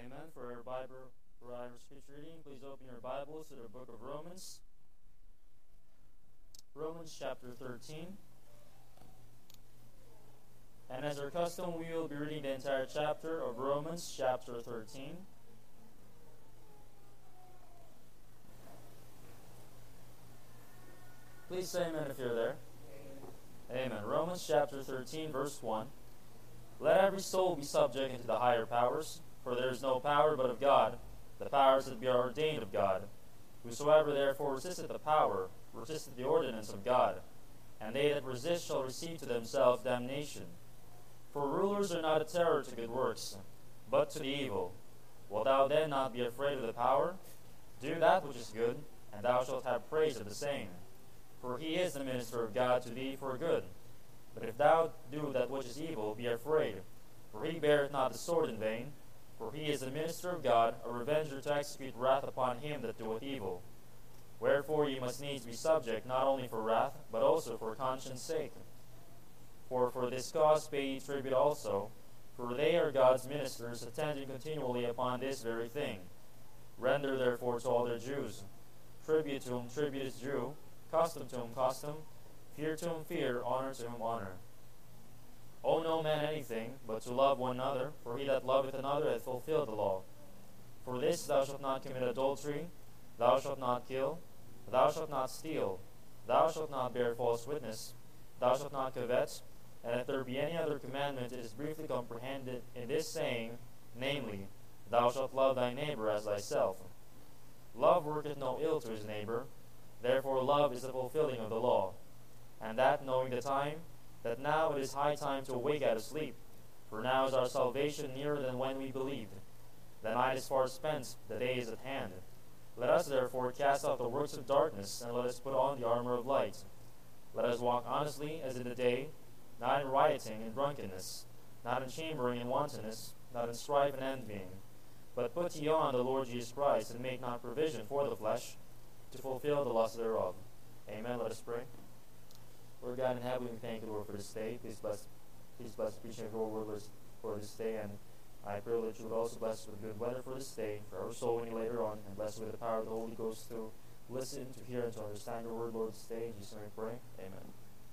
Amen. For our scripture reading, please open your Bibles to the book of Romans. Romans chapter 13. And as our custom, we will be reading the entire chapter of Romans chapter 13. Please say amen if you're there. Amen. Romans chapter 13, verse 1. Let every soul be subject unto the higher powers, for there is no power but of God, the powers that be ordained of God. Whosoever therefore resisteth the power, resisteth the ordinance of God, and they that resist shall receive to themselves damnation. For rulers are not a terror to good works, but to the evil. Wilt thou then not be afraid of the power? Do that which is good, and thou shalt have praise of the same. For he is the minister of God to thee for good. But if thou do that which is evil, be afraid. For he beareth not the sword in vain. For he is the minister of God, a revenger to execute wrath upon him that doeth evil. Wherefore ye must needs be subject, not only for wrath, but also for conscience sake. For this cause pay ye tribute also, for they are God's ministers, attending continually upon this very thing. Render therefore to all their dues. Tribute to whom tribute is due, custom to whom custom, fear to whom fear, honor to whom honor. Owe no man anything, but to love one another, for he that loveth another hath fulfilled the law. For this, thou shalt not commit adultery, thou shalt not kill, thou shalt not steal, thou shalt not bear false witness, thou shalt not covet, and if there be any other commandment, it is briefly comprehended in this saying, namely, thou shalt love thy neighbor as thyself. Love worketh no ill to his neighbor, therefore love is the fulfilling of the law. And that, knowing the time, that now it is high time to awake out of sleep, for now is our salvation nearer than when we believed. The night is far spent, the day is at hand. Let us therefore cast off the works of darkness, and let us put on the armor of light. Let us walk honestly as in the day, not in rioting and drunkenness, not in chambering and wantonness, not in strife and envying. But put ye on the Lord Jesus Christ, and make not provision for the flesh, to fulfill the lust thereof. Amen. Let us pray. Lord God in heaven, we thank you, Lord, for this day. Please bless the preaching of your word for this day, and I pray that you would also bless us with good weather for this day, for our soul winning later on, and bless us with the power of the Holy Ghost to listen, to hear, and to understand your word, Lord, this day. In Jesus' name we pray. Amen.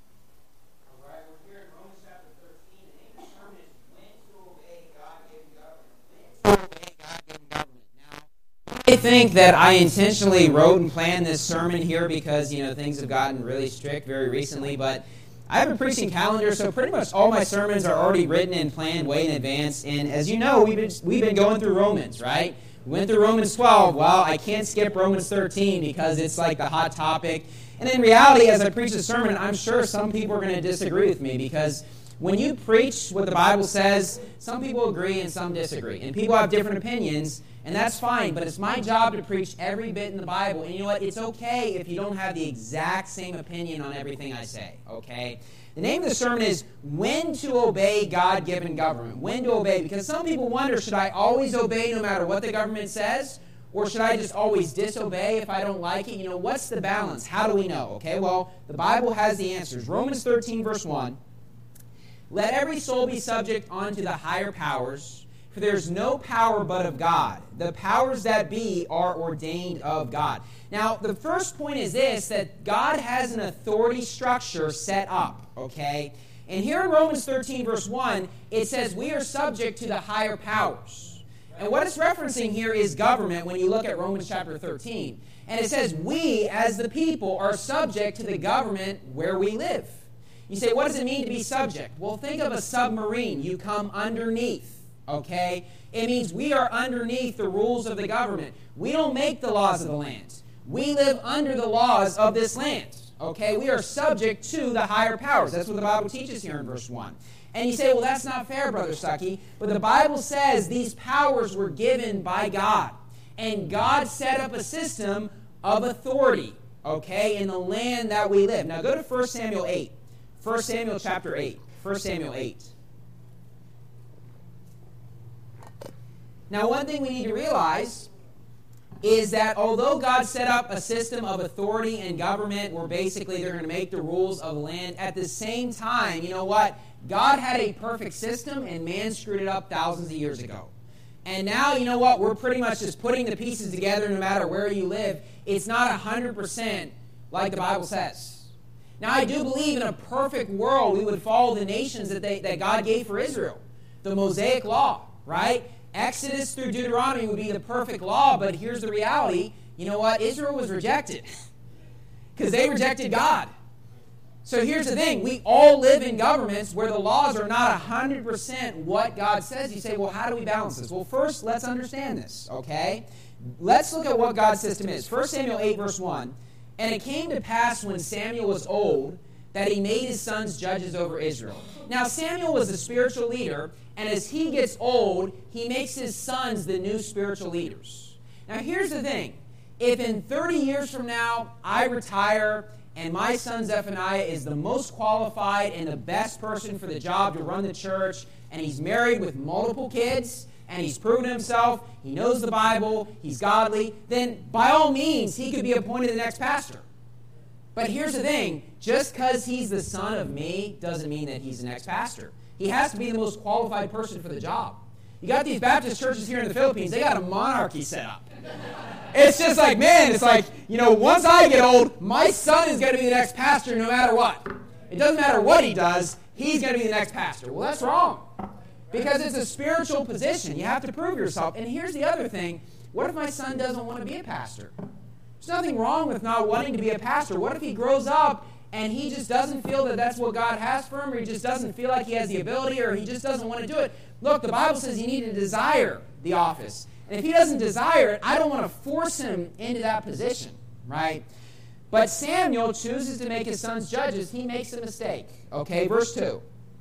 All right, we're here in Romans chapter 13, and the sermon is when to obey God-given government. When to obey God-given government. Now, I think that I intentionally wrote and planned this sermon here because, things have gotten really strict very recently, but I have a preaching calendar, so pretty much all my sermons are already written and planned way in advance. And as you know, we've been going through Romans, right? We went through Romans 12. Well, I can't skip Romans 13 because it's like the hot topic. And in reality, as I preach the sermon, I'm sure some people are going to disagree with me because when you preach what the Bible says, some people agree and some disagree. And people have different opinions, and that's fine. But it's my job to preach every bit in the Bible. And you know what? It's okay if you don't have the exact same opinion on everything I say, okay? The name of the sermon is When to Obey God-Given Government. When to obey. Because some people wonder, should I always obey no matter what the government says? Or should I just always disobey if I don't like it? What's the balance? How do we know? Okay, well, the Bible has the answers. Romans 13, verse 1. Let every soul be subject unto the higher powers, for there is no power but of God. The powers that be are ordained of God. Now, the first point is this, that God has an authority structure set up, okay? And here in Romans 13, verse 1, it says we are subject to the higher powers. And what it's referencing here is government when you look at Romans chapter 13. And it says we, as the people, are subject to the government where we live. You say, what does it mean to be subject? Well, think of a submarine. You come underneath, okay? It means we are underneath the rules of the government. We don't make the laws of the land. We live under the laws of this land, okay? We are subject to the higher powers. That's what the Bible teaches here in verse 1. And you say, well, that's not fair, Brother Stuckey. But the Bible says these powers were given by God. And God set up a system of authority, okay, in the land that we live. Now go to 1 Samuel 8. 1 Samuel chapter 8. 1 Samuel 8. Now, one thing we need to realize is that although God set up a system of authority and government where basically they're going to make the rules of the land, at the same time, you know what? God had a perfect system and man screwed it up thousands of years ago. And now, you know what? We're pretty much just putting the pieces together no matter where you live. It's not 100% like the Bible says. Now, I do believe in a perfect world we would follow the nations that God gave for Israel. The Mosaic Law, right? Exodus through Deuteronomy would be the perfect law, but here's the reality. You know what? Israel was rejected because they rejected God. So here's the thing. We all live in governments where the laws are not 100% what God says. You say, well, how do we balance this? Well, first, let's understand this, okay? Let's look at what God's system is. 1 Samuel 8, verse 1. And it came to pass when Samuel was old that he made his sons judges over Israel. Now, Samuel was a spiritual leader, and as he gets old, he makes his sons the new spiritual leaders. Now, here's the thing. If in 30 years from now, I retire and my son Zephaniah is the most qualified and the best person for the job to run the church, and he's married with multiple kids, and he's proven himself, he knows the Bible, he's godly, then by all means, he could be appointed the next pastor. But here's the thing, just because he's the son of me doesn't mean that he's the next pastor. He has to be the most qualified person for the job. You got these Baptist churches here in the Philippines, they got a monarchy set up. It's just like, man, it's like, you know, once I get old, my son is going to be the next pastor no matter what. It doesn't matter what he does, he's going to be the next pastor. Well, that's wrong. Because it's a spiritual position. You have to prove yourself. And here's the other thing. What if my son doesn't want to be a pastor? There's nothing wrong with not wanting to be a pastor. What if he grows up and he just doesn't feel that that's what God has for him, or he just doesn't feel like he has the ability, or he just doesn't want to do it? Look, the Bible says you need to desire the office. And if he doesn't desire it, I don't want to force him into that position, right? But Samuel chooses to make his sons judges. He makes a mistake. Okay, verse 2.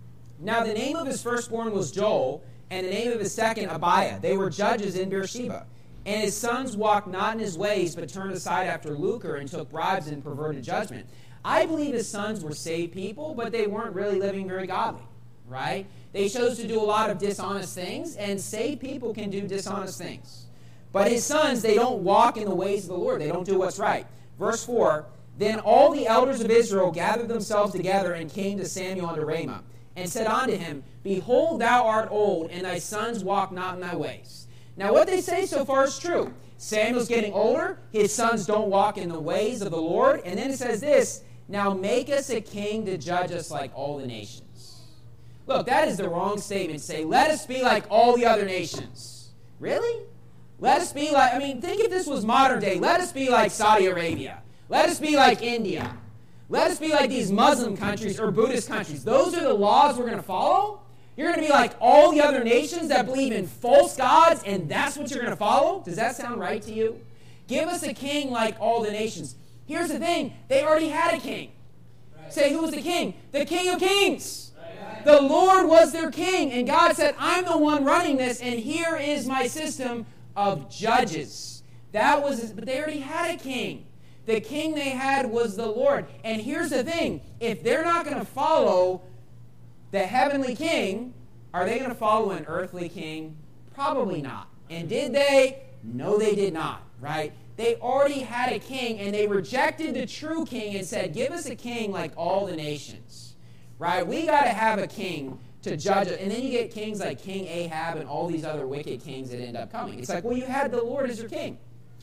Now the name of his firstborn was Joel, and the name of his second Abiah. They were judges in Beersheba. And his sons walked not in his ways, but turned aside after lucre and took bribes and perverted judgment. I believe his sons were saved people, but they weren't really living very godly, right? They chose to do a lot of dishonest things, and saved people can do dishonest things. But his sons, they don't walk in the ways of the Lord. They don't do what's right. Verse 4, Then all the elders of Israel gathered themselves together and came to Samuel unto Ramah, and said unto him, Behold, thou art old, and thy sons walk not in thy ways. Now what they say so far is true. Samuel's getting older. His sons don't walk in the ways of the Lord. And then it says this, Now make us a king to judge us like all the nations. Look, that is the wrong statement to say, let us be like all the other nations. Really? Let us be like, think if this was modern day. Let us be like Saudi Arabia. Let us be like India. Let us be like these Muslim countries or Buddhist countries. Those are the laws we're going to follow? You're going to be like all the other nations that believe in false gods, and that's what you're going to follow? Does that sound right to you? Give us a king like all the nations. Here's the thing. They already had a king. Right. Say, who was the king? The King of Kings. The Lord was their king, and God said, I'm the one running this, and here is my system of judges. But they already had a king. The king they had was the Lord. And here's the thing. If they're not going to follow the heavenly king, are they going to follow an earthly king? Probably not. And did they? No, they did not, right? They already had a king, and they rejected the true king and said, give us a king like all the nations. Right? We got to have a king to judge it. And then you get kings like King Ahab and all these other wicked kings that end up coming. It's like, well, you had the Lord as your king.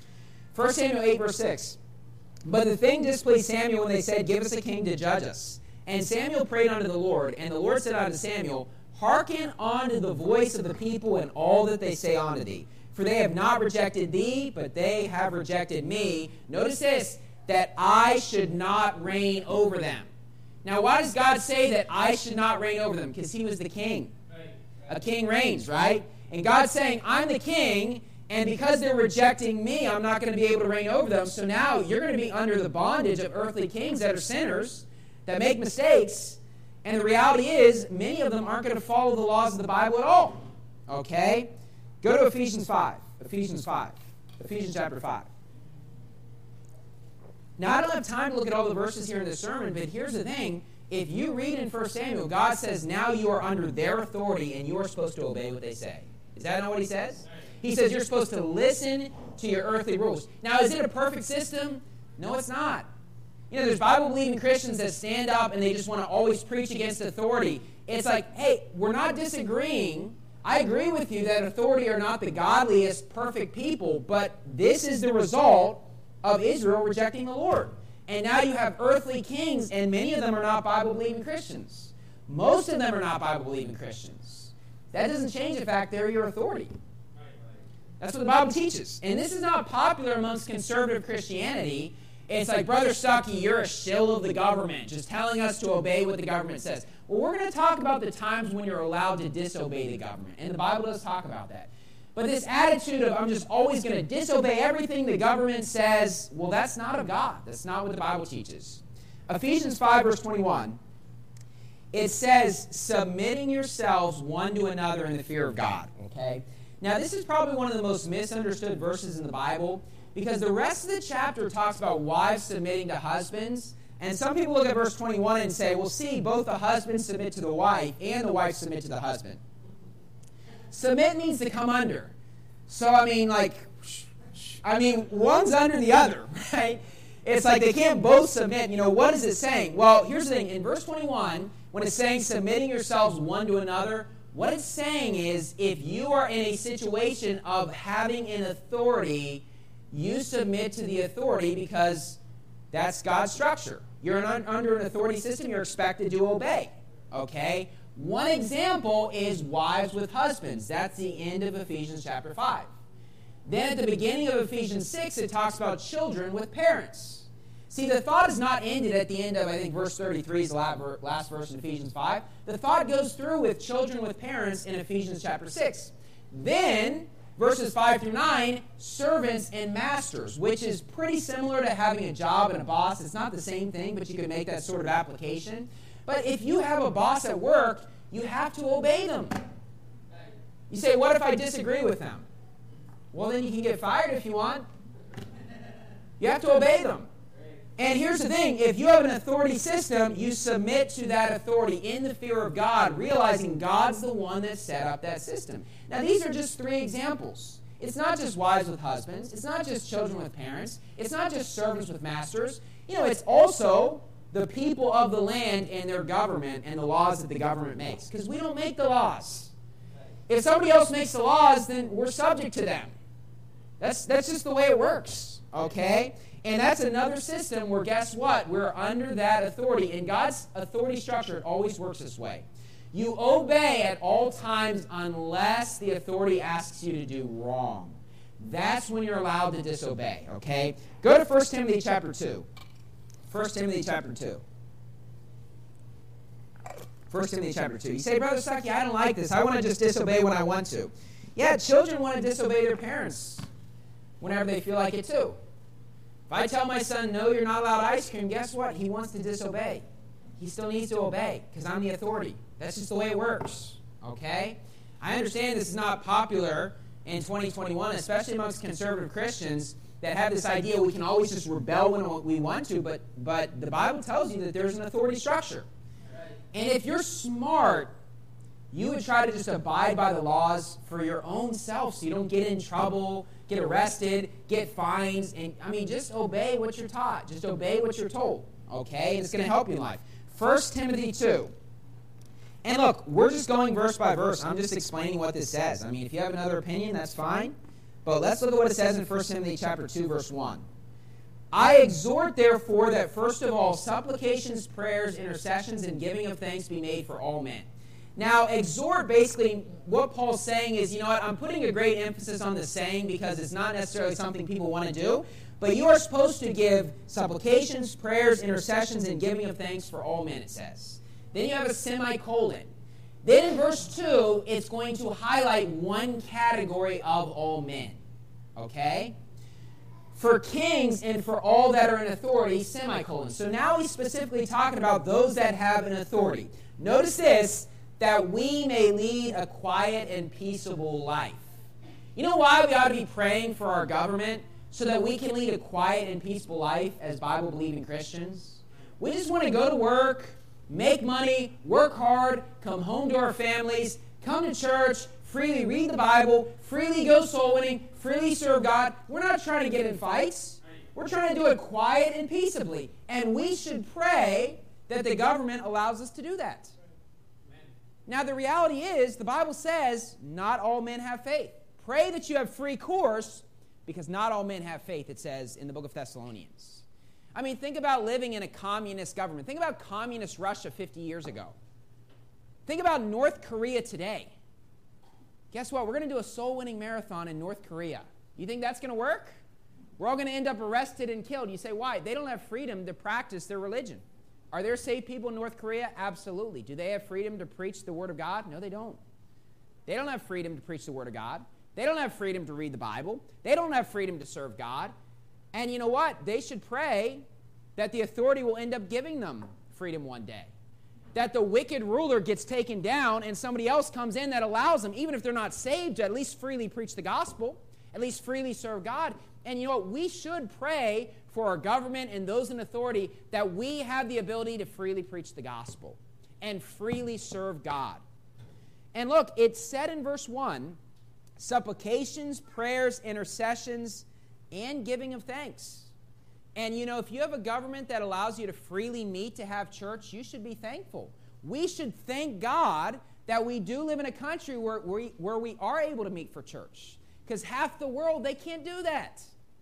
1 Samuel 8, verse 6. But the thing displeased Samuel when they said, Give us a king to judge us. And Samuel prayed unto the Lord, and the Lord said unto Samuel, Hearken unto the voice of the people and all that they say unto thee. For they have not rejected thee, but they have rejected me. Notice this, that I should not reign over them. Now, why does God say that I should not reign over them? Because he was the king. A king reigns, right? And God's saying, I'm the king, and because they're rejecting me, I'm not going to be able to reign over them. So now you're going to be under the bondage of earthly kings that are sinners, that make mistakes. And the reality is, many of them aren't going to follow the laws of the Bible at all. Okay? Go to Ephesians 5. Ephesians chapter 5. Now, I don't have time to look at all the verses here in this sermon, but here's the thing. If you read in 1 Samuel, God says, now you are under their authority, and you are supposed to obey what they say. Is that not what he says? He says you're supposed to listen to your earthly rules. Now, is it a perfect system? No, it's not. You know, there's Bible-believing Christians that stand up and they just want to always preach against authority. It's like, hey, we're not disagreeing. I agree with you that authority are not the godliest, perfect people, but this is the result of Israel rejecting the Lord. And now you have earthly kings, and many of them are not Bible-believing Christians. Most of them are not Bible-believing Christians. That doesn't change the fact they're your authority. That's what the Bible teaches. And this is not popular amongst conservative Christianity. It's like, Brother Stuckey, you're a shill of the government, just telling us to obey what the government says. Well, we're going to talk about the times when you're allowed to disobey the government. And the Bible does talk about that. But this attitude of, I'm just always going to disobey everything the government says, well, that's not of God. That's not what the Bible teaches. Ephesians 5, verse 21, it says, submitting yourselves one to another in the fear of God. Okay? Now, this is probably one of the most misunderstood verses in the Bible, because the rest of the chapter talks about wives submitting to husbands. And some people look at verse 21 and say, well, see, both the husband submit to the wife and the wife submit to the husband. Submit means to come under. So, one's under the other, right? It's like they can't both submit. What is it saying? Well, here's the thing. In verse 21, when it's saying submitting yourselves one to another, what it's saying is if you are in a situation of having an authority, you submit to the authority because that's God's structure. You're under an authority system, you're expected to obey. Okay? One example is wives with husbands. That's the end of Ephesians chapter 5. Then at the beginning of Ephesians 6, it talks about children with parents. See, the thought is not ended at the end of, I think, verse 33 is the last verse in Ephesians 5. The thought goes through with children with parents in Ephesians chapter 6. Then, verses 5 through 9, servants and masters, which is pretty similar to having a job and a boss. It's not the same thing, but you can make that sort of application. But if you have a boss at work, you have to obey them. You say, what if I disagree with them? Well, then you can get fired if you want. You have to obey them. And here's the thing. If you have an authority system, you submit to that authority in the fear of God, realizing God's the one that set up that system. Now, these are just 3 examples. It's not just wives with husbands. It's not just children with parents. It's not just servants with masters. It's also the people of the land and their government and the laws that the government makes. Because we don't make the laws. If somebody else makes the laws, then we're subject to them. That's just the way it works. Okay? And that's another system where, guess what? We're under that authority. And God's authority structure, it always works this way. You obey at all times unless the authority asks you to do wrong. That's when you're allowed to disobey. Okay? Go to 1 Timothy chapter 2. 1 Timothy chapter 2. 1 Timothy chapter 2. You say, Brother Stuckey, I don't like this. I want to just disobey when I want to. Yeah, children want to disobey their parents whenever they feel like it too. If I tell my son, no, you're not allowed ice cream, guess what? He wants to disobey. He still needs to obey because I'm the authority. That's just the way it works. Okay? I understand this is not popular in 2021, especially amongst conservative Christians that have this idea we can always just rebel when we want to, but the Bible tells you that there's an authority structure. And if you're smart, you would try to just abide by the laws for your own self so you don't get in trouble, get arrested, get fines, and just obey what you're taught. Just obey what you're told, okay? And it's going to help you in life. 1 Timothy 2. And look, we're just going verse by verse. I'm just explaining what this says. If you have another opinion, that's fine. But let's look at what it says in 1 Timothy chapter 2, verse 1. I exhort, therefore, that first of all, supplications, prayers, intercessions, and giving of thanks be made for all men. Now, exhort, basically, what Paul's saying is, I'm putting a great emphasis on this saying because it's not necessarily something people want to do, but you are supposed to give supplications, prayers, intercessions, and giving of thanks for all men, it says. Then you have a semicolon. Then in verse 2, it's going to highlight one category of all men. Okay? For kings and for all that are in authority, semicolon. So now he's specifically talking about those that have an authority. Notice this, that we may lead a quiet and peaceable life. You know why we ought to be praying for our government? So that we can lead a quiet and peaceful life as Bible-believing Christians. We just want to go to work, make money, work hard, come home to our families, come to church, freely read the Bible, freely go soul winning, freely serve God. We're not trying to get in fights. We're trying to do it quiet and peaceably. And we should pray that the government allows us to do that. Now, the reality is, the Bible says, not all men have faith. Pray that you have free course, because not all men have faith, it says in the book of Thessalonians. I mean, think about living in a communist government. Think about communist Russia 50 years ago. Think about North Korea today. Guess what? We're going to do a soul-winning marathon in North Korea. You think that's going to work? We're all going to end up arrested and killed. You say, why? They don't have freedom to practice their religion. Are there saved people in North Korea? Absolutely. Do they have freedom to preach the Word of God? No, they don't. They don't have freedom to preach the Word of God. They don't have freedom to read the Bible. They don't have freedom to serve God. And you know what? They should pray that the authority will end up giving them freedom one day. That the wicked ruler gets taken down and somebody else comes in that allows them, even if they're not saved, to at least freely preach the gospel, at least freely serve God. And you know what? We should pray for our government and those in authority that we have the ability to freely preach the gospel and freely serve God. And look, it's said in verse 1, supplications, prayers, intercessions, and giving of thanks. And you know, if you have a government that allows you to freely meet to have church, you should be thankful. We should thank God that we do live in a country where we are able to meet for church. Because half the world, they can't do that.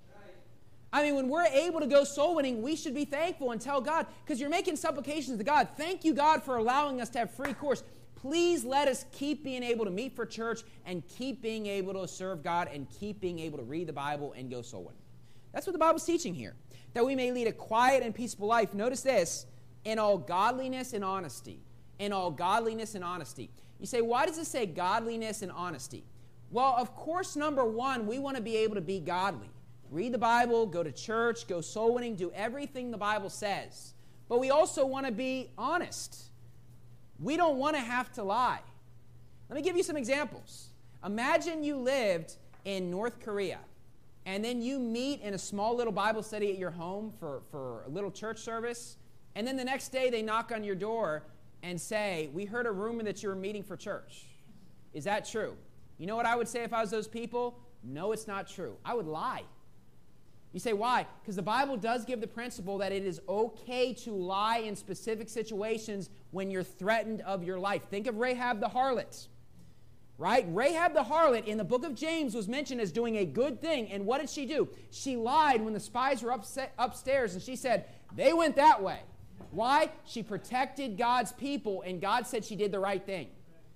I mean, when we're able to go soul winning, we should be thankful and tell God, because you're making supplications to God. Thank you, God, for allowing us to have free course. Please let us keep being able to meet for church and keep being able to serve God and keep being able to read the Bible and go soul winning. That's what the Bible's teaching here, that we may lead a quiet and peaceful life. Notice this, in all godliness and honesty. In all godliness and honesty. You say, why does it say godliness and honesty? Well, of course, number one, we want to be able to be godly. Read the Bible, go to church, go soul winning, do everything the Bible says. But we also want to be honest. We don't want to have to lie. Let me give you some examples. Imagine you lived in North Korea, and then you meet in a small little Bible study at your home for a little church service, and then the next day they knock on your door and say, we heard a rumor that you were meeting for church. Is that true? You know what I would say if I was those people? No, it's not true. I would lie. You say, why? Because the Bible does give the principle that it is okay to lie in specific situations when you're threatened of your life. Think of Rahab the harlot, right? Rahab the harlot in the book of James was mentioned as doing a good thing. And what did she do? She lied when the spies were upstairs, and she said, they went that way. Why? She protected God's people, and God said she did the right thing.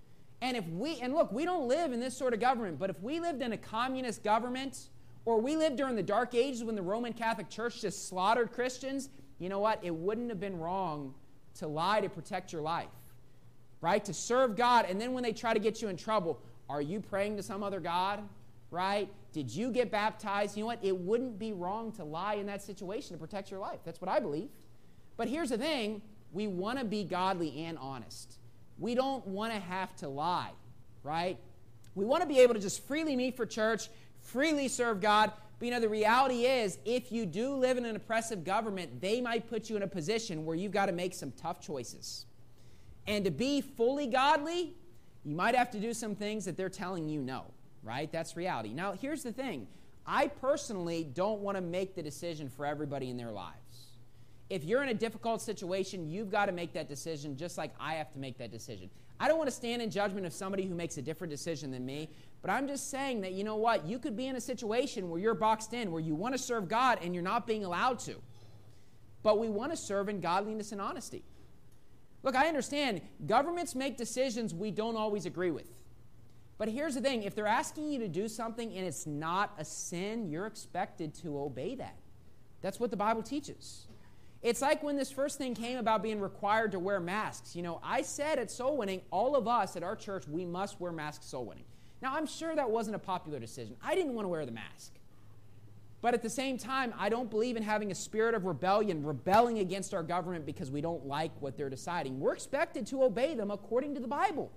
And look, we don't live in this sort of government, but if we lived in a communist government, or we lived during the Dark Ages when the Roman Catholic Church just slaughtered Christians, you know what? It wouldn't have been wrong to lie to protect your life, right? To serve God, and then when they try to get you in trouble, are you praying to some other God, right? Did you get baptized? You know what? It wouldn't be wrong to lie in that situation to protect your life. That's what I believe. But here's the thing. We want to be godly and honest. We don't want to have to lie, right? We want to be able to just freely meet for church, freely serve God. But you know, the reality is, if you do live in an oppressive government, they might put you in a position where you've got to make some tough choices. And to be fully godly, you might have to do some things that they're telling you no, right? That's reality. Now, here's the thing. I personally don't want to make the decision for everybody in their lives. If you're in a difficult situation, you've got to make that decision just like I have to make that decision. I don't want to stand in judgment of somebody who makes a different decision than me, but I'm just saying that, you know what, you could be in a situation where you're boxed in, where you want to serve God and you're not being allowed to. But we want to serve in godliness and honesty. Look, I understand governments make decisions we don't always agree with. But here's the thing, if they're asking you to do something and it's not a sin, you're expected to obey that. That's what the Bible teaches. It's like when this first thing came about being required to wear masks. You know, I said at Soul Winning, all of us at our church, we must wear masks Soul Winning. Now, I'm sure that wasn't a popular decision. I didn't want to wear the mask. But at the same time, I don't believe in having a spirit of rebellion, rebelling against our government because we don't like what they're deciding. We're expected to obey them according to the Bible.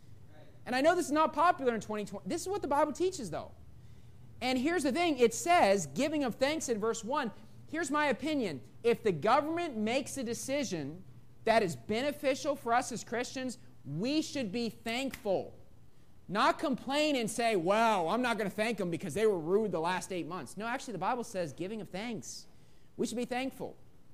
And I know this is not popular in 2020. This is what the Bible teaches, though. And here's the thing. It says, giving of thanks in verse 1. Here's my opinion. If the government makes a decision that is beneficial for us as Christians, we should be thankful. Not complain and say, well, I'm not going to thank them because they were rude the last 8 months. No, actually, the Bible says giving of thanks. We should be thankful.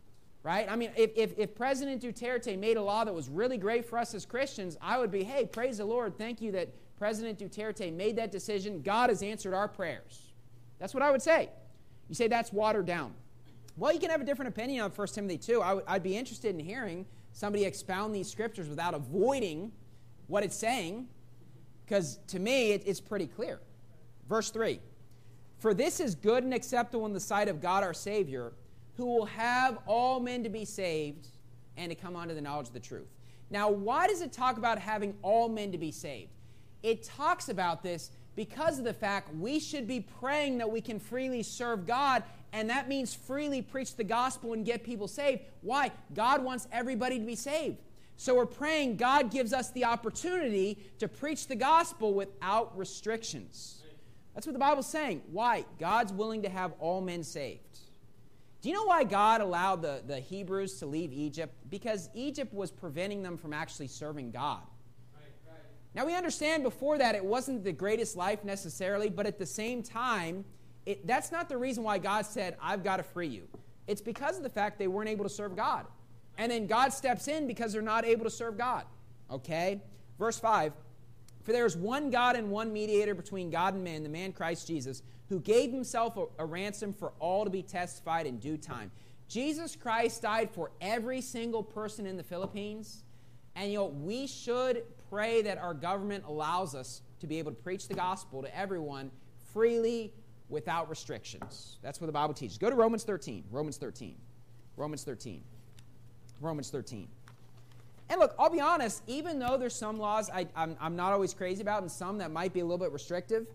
right? I mean, if President Duterte made a law that was really great for us as Christians, I would be, hey, praise the Lord. Thank you that President Duterte made that decision. God has answered our prayers. That's what I would say. You say that's watered down. Well, you can have a different opinion on 1 Timothy 2. I'd be interested in hearing somebody expound these scriptures without avoiding what it's saying, because to me, it's pretty clear. Verse 3, for this is good and acceptable in the sight of God our Savior, who will have all men to be saved and to come unto the knowledge of the truth. Now, why does it talk about having all men to be saved? It talks about this because of the fact we should be praying that we can freely serve God, and that means freely preach the gospel and get people saved. Why? God wants everybody to be saved. So we're praying God gives us the opportunity to preach the gospel without restrictions. That's what the Bible's saying. Why? God's willing to have all men saved. Do you know why God allowed the Hebrews to leave Egypt? Because Egypt was preventing them from actually serving God. Now, we understand before that it wasn't the greatest life necessarily, but at the same time, that's not the reason why God said, I've got to free you. It's because of the fact they weren't able to serve God. And then God steps in because they're not able to serve God. Okay? Verse 5, for there is one God and one mediator between God and men, the man Christ Jesus, who gave himself a ransom for all to be testified in due time. Jesus Christ died for every single person in the Philippines. And, we should pray that our government allows us to be able to preach the gospel to everyone freely without restrictions. That's what the Bible teaches. Go to Romans 13. Romans 13. Romans 13. Romans 13. And look, I'll be honest, even though there's some laws I'm not always crazy about and some that might be a little bit restrictive,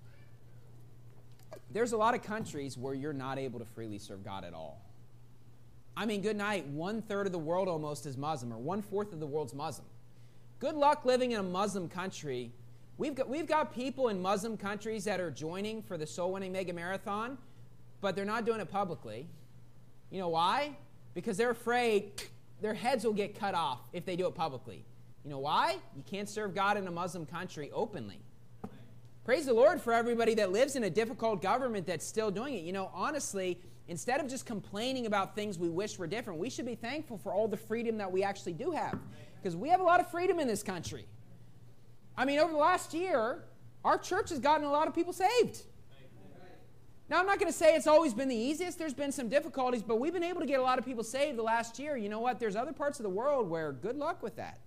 there's a lot of countries where you're not able to freely serve God at all. I mean, good night, 1/3 of the world almost is Muslim, or 1/4 of the world's Muslim. Good luck living in a Muslim country. We've got people in Muslim countries that are joining for the Soul Winning Mega Marathon, but they're not doing it publicly. You know why? Because they're afraid their heads will get cut off if they do it publicly. You know why? You can't serve God in a Muslim country openly. Praise the Lord for everybody that lives in a difficult government that's still doing it. Honestly, instead of just complaining about things we wish were different, we should be thankful for all the freedom that we actually do have. Because we have a lot of freedom in this country. I mean, over the last year, our church has gotten a lot of people saved. Now, I'm not going to say it's always been the easiest. There's been some difficulties, but we've been able to get a lot of people saved the last year. You know what? There's other parts of the world where good luck with that.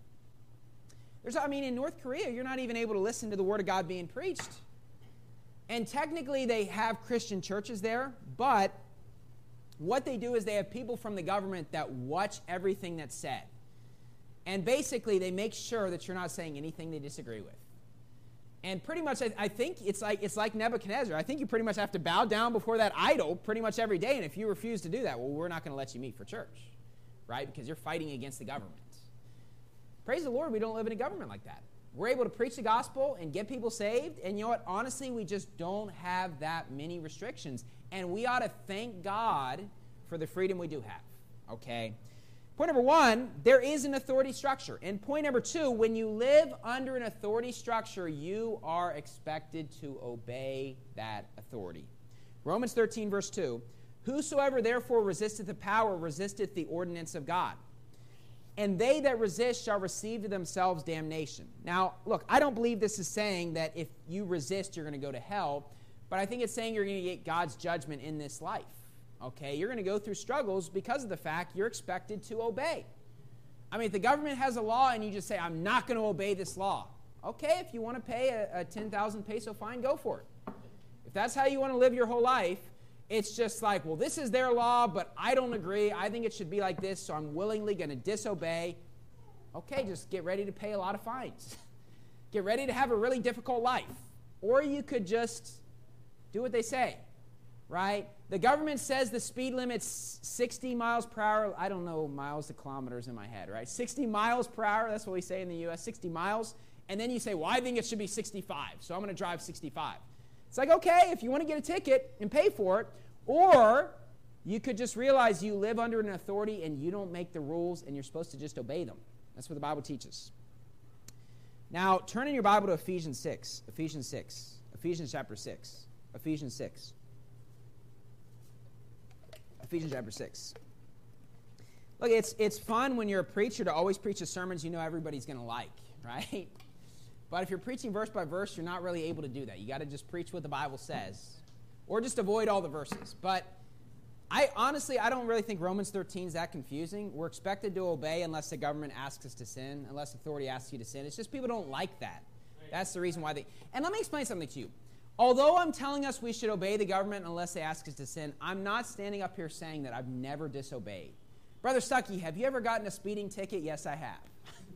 In North Korea, you're not even able to listen to the Word of God being preached. And technically, they have Christian churches there, but what they do is they have people from the government that watch everything that's said. And basically, they make sure that you're not saying anything they disagree with. And pretty much, I think it's like Nebuchadnezzar. I think you pretty much have to bow down before that idol pretty much every day. And if you refuse to do that, well, we're not going to let you meet for church, right? Because you're fighting against the government. Praise the Lord, we don't live in a government like that. We're able to preach the gospel and get people saved. And you know what? Honestly, we just don't have that many restrictions. And we ought to thank God for the freedom we do have, okay? Point number 1, there is an authority structure. And point number 2, when you live under an authority structure, you are expected to obey that authority. Romans 13, verse 2, whosoever therefore resisteth the power resisteth the ordinance of God. And they that resist shall receive to themselves damnation. Now, look, I don't believe this is saying that if you resist, you're going to go to hell. But I think it's saying you're going to get God's judgment in this life. Okay, you're going to go through struggles because of the fact you're expected to obey. I mean, if the government has a law and you just say, I'm not going to obey this law. Okay, if you want to pay a 10,000 peso fine, go for it. If that's how you want to live your whole life, it's just like, well, this is their law, but I don't agree. I think it should be like this, so I'm willingly going to disobey. Okay, just get ready to pay a lot of fines. Get ready to have a really difficult life. Or you could just do what they say, right? The government says the speed limit's 60 miles per hour. I don't know miles to kilometers in my head, right? 60 miles per hour, that's what we say in the U.S., 60 miles. And then you say, well, I think it should be 65, so I'm going to drive 65. It's like, okay, if you want to get a ticket and pay for it, or you could just realize you live under an authority and you don't make the rules and you're supposed to just obey them. That's what the Bible teaches. Now, turn in your Bible to Ephesians 6. Ephesians 6. Ephesians chapter 6. Ephesians 6. Ephesians chapter 6. Look, it's fun when you're a preacher to always preach the sermons you know everybody's going to like, right? But if you're preaching verse by verse, you're not really able to do that. You got to just preach what the Bible says, or just avoid all the verses. But I don't really think Romans 13 is that confusing. We're expected to obey unless the government asks us to sin, unless authority asks you to sin. It's just people don't like that. That's the reason why they... And let me explain something to you. Although I'm telling us we should obey the government unless they ask us to sin, I'm not standing up here saying that I've never disobeyed. Brother Stuckey, have you ever gotten a speeding ticket? Yes, I have.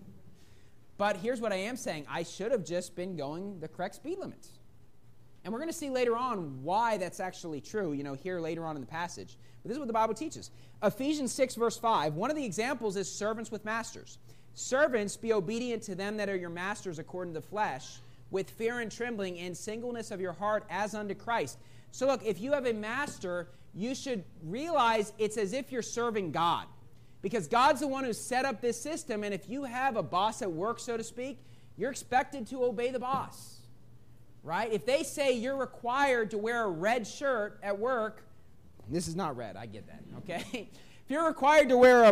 But here's what I am saying. I should have just been going the correct speed limit. And we're going to see later on why that's actually true, here later on in the passage. But this is what the Bible teaches. Ephesians 6, verse 5, one of the examples is servants with masters. Servants, be obedient to them that are your masters according to the flesh, with fear and trembling and singleness of your heart as unto Christ. So look, if you have a master, you should realize it's as if you're serving God. Because God's the one who set up this system, and if you have a boss at work, so to speak, you're expected to obey the boss. Right? If they say you're required to wear a red shirt at work, this is not red, I get that, okay? If you're required to wear a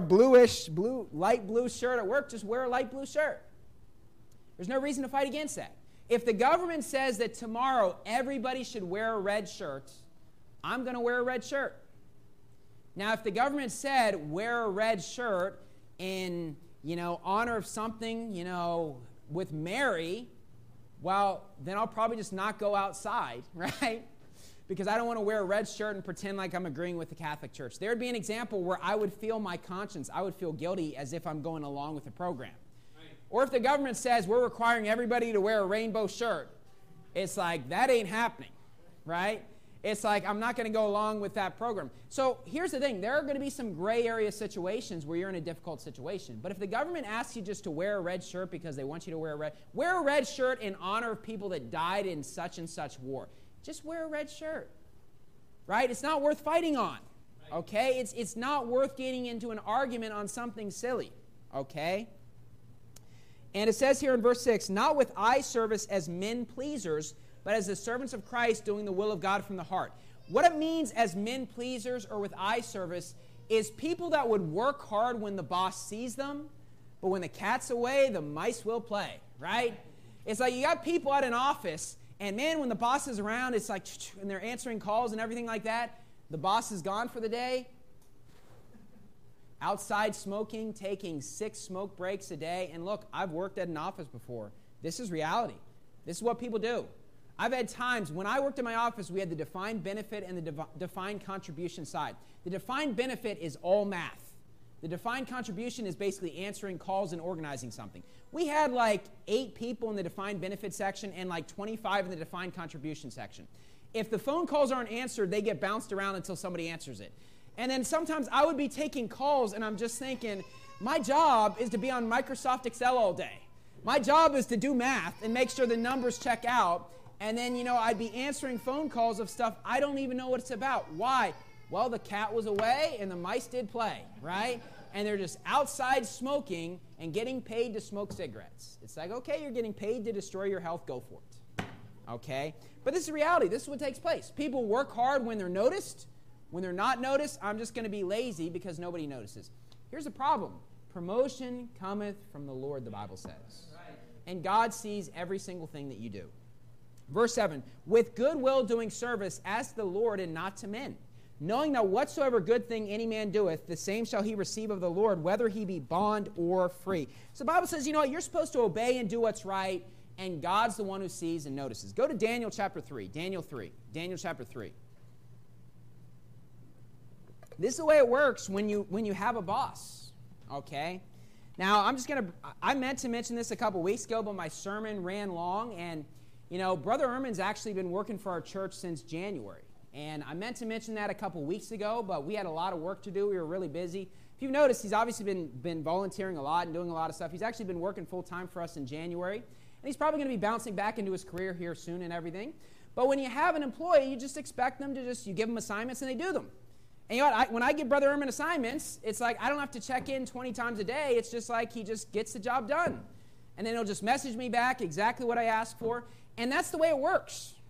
light blue shirt at work, just wear a light blue shirt. There's no reason to fight against that. If the government says that tomorrow everybody should wear a red shirt, I'm going to wear a red shirt. Now, if the government said wear a red shirt in, honor of something, with Mary, well, then I'll probably just not go outside, right? Because I don't want to wear a red shirt and pretend like I'm agreeing with the Catholic Church. There would be an example where I would feel my conscience. I would feel guilty as if I'm going along with the program. Right. Or if the government says we're requiring everybody to wear a rainbow shirt, it's like, that ain't happening, right? It's like, I'm not going to go along with that program. So here's the thing. There are going to be some gray area situations where you're in a difficult situation. But if the government asks you just to wear a red shirt because they want you to wear a red shirt in honor of people that died in such and such war. Just wear a red shirt, right? It's not worth fighting on, okay? It's not worth getting into an argument on something silly, okay? And it says here in verse 6, not with eye service as men pleasers, but as the servants of Christ doing the will of God from the heart. What it means as men pleasers or with eye service is people that would work hard when the boss sees them, but when the cat's away, the mice will play, right? It's like you got people at an office, and man, when the boss is around, it's like, and they're answering calls and everything like that. The boss is gone for the day. Outside smoking, taking 6 smoke breaks a day. And look, I've worked at an office before. This is reality. This is what people do. I've had times when I worked in my office, we had the defined benefit and the defined contribution side. The defined benefit is all math. The defined contribution is basically answering calls and organizing something. We had like 8 people in the defined benefit section and like 25 in the defined contribution section. If the phone calls aren't answered, they get bounced around until somebody answers it. And then sometimes I would be taking calls and I'm just thinking, my job is to be on Microsoft Excel all day. My job is to do math and make sure the numbers check out. And then, I'd be answering phone calls of stuff I don't even know what it's about. Why? Well, the cat was away and the mice did play, right? And they're just outside smoking and getting paid to smoke cigarettes. It's like, okay, you're getting paid to destroy your health, go for it. Okay? But this is reality. This is what takes place. People work hard when they're noticed. When they're not noticed, I'm just going to be lazy because nobody notices. Here's the problem. Promotion cometh from the Lord, the Bible says. And God sees every single thing that you do. Verse 7, with good will doing service as to the Lord and not to men, knowing that whatsoever good thing any man doeth, the same shall he receive of the Lord, whether he be bond or free. So the Bible says, you're supposed to obey and do what's right, and God's the one who sees and notices. Go to Daniel chapter 3. Daniel chapter 3. This is the way it works when you have a boss, okay? Now, I meant to mention this a couple weeks ago, but my sermon ran long, and Brother Ehrman's actually been working for our church since January. And I meant to mention that a couple weeks ago, but we had a lot of work to do. We were really busy. If you've noticed, he's obviously been volunteering a lot and doing a lot of stuff. He's actually been working full-time for us in January. And he's probably going to be bouncing back into his career here soon and everything. But when you have an employee, you just expect them to you give them assignments and they do them. And when I give Brother Ehrman assignments, it's like I don't have to check in 20 times a day. It's just like he just gets the job done. And then he'll just message me back exactly what I asked for. And that's the way it works,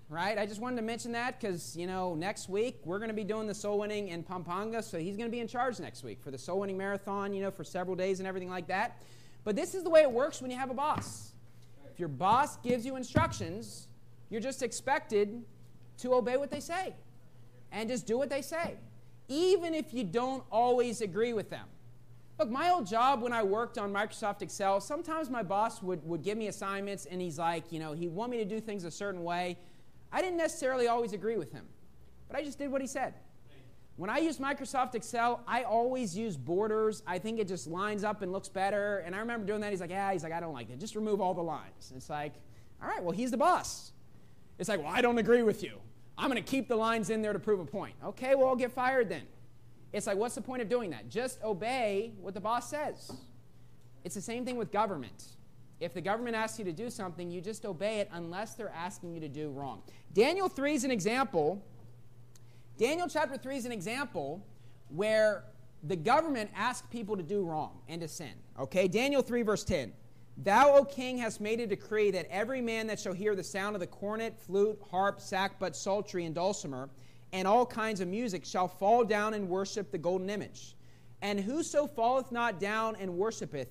right? I just wanted to mention that because, next week we're going to be doing the soul winning in Pampanga, so he's going to be in charge next week for the soul winning marathon, for several days and everything like that. But this is the way it works when you have a boss. If your boss gives you instructions, you're just expected to obey what they say and just do what they say, even if you don't always agree with them. Look, my old job when I worked on Microsoft Excel, sometimes my boss would give me assignments and he's like, he'd want me to do things a certain way. I didn't necessarily always agree with him, but I just did what he said. When I use Microsoft Excel, I always use borders. I think it just lines up and looks better. And I remember doing that. He's like, I don't like that. Just remove all the lines. And it's like, all right, well, he's the boss. It's like, well, I don't agree with you. I'm going to keep the lines in there to prove a point. Okay, well, I'll get fired then. It's like, what's the point of doing that? Just obey what the boss says. It's the same thing with government. If the government asks you to do something, you just obey it unless they're asking you to do wrong. Daniel 3 is an example. Daniel chapter 3 is an example where the government asked people to do wrong and to sin. Okay, Daniel 3 verse 10. Thou, O king, hast made a decree that every man that shall hear the sound of the cornet, flute, harp, sackbut, psaltery, and dulcimer, and all kinds of music, shall fall down and worship the golden image. And whoso falleth not down and worshipeth,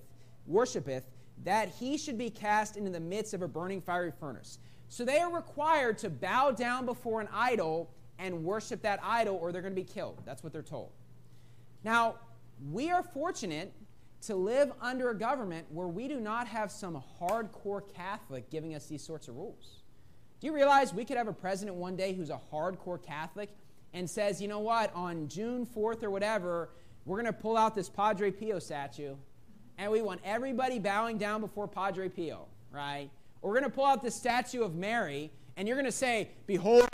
that he should be cast into the midst of a burning fiery furnace. So they are required to bow down before an idol and worship that idol, or they're going to be killed. That's what they're told. Now, we are fortunate to live under a government where we do not have some hardcore Catholic giving us these sorts of rules. Do you realize we could have a president one day who's a hardcore Catholic and says, you know what, on June 4th or whatever, we're going to pull out this Padre Pio statue, and we want everybody bowing down before Padre Pio, right? Or we're going to pull out this statue of Mary, and you're going to say, behold,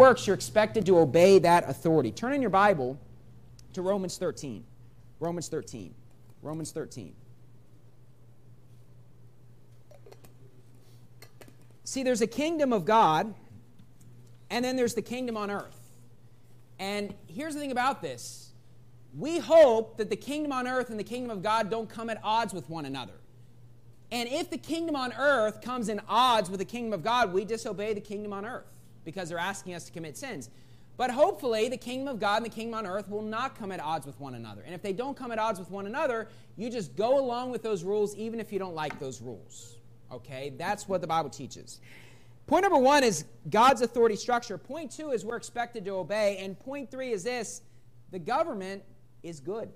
works, you're expected to obey that authority. Turn in your Bible to Romans 13. Romans 13. Romans 13. See, there's a kingdom of God, and then there's the kingdom on earth. And here's the thing about this. We hope that the kingdom on earth and the kingdom of God don't come at odds with one another. And if the kingdom on earth comes in odds with the kingdom of God, we disobey the kingdom on earth because they're asking us to commit sins. But hopefully, the kingdom of God and the kingdom on earth will not come at odds with one another. And if they don't come at odds with one another, you just go along with those rules even if you don't like those rules. Okay? That's what the Bible teaches. Point number 1 is God's authority structure. Point 2 is we're expected to obey. And point 3 is this: the government is good.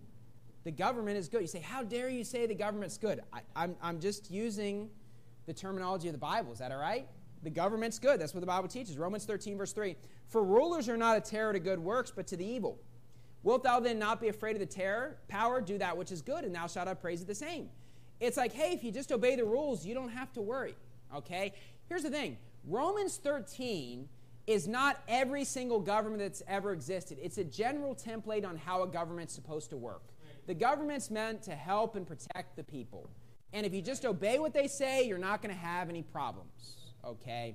The government is good. You say, how dare you say the government's good? I'm just using the terminology of the Bible. Is that all right? The government's good. That's what the Bible teaches. Romans 13, verse 3. For rulers are not a terror to good works, but to the evil. Wilt thou then not be afraid of the terror? Power, do that which is good, and thou shalt have praise of the same. It's like, hey, if you just obey the rules, you don't have to worry. Okay? Here's the thing. Romans 13 is not every single government that's ever existed. It's a general template on how a government's supposed to work. The government's meant to help and protect the people. And if you just obey what they say, you're not going to have any problems. Okay?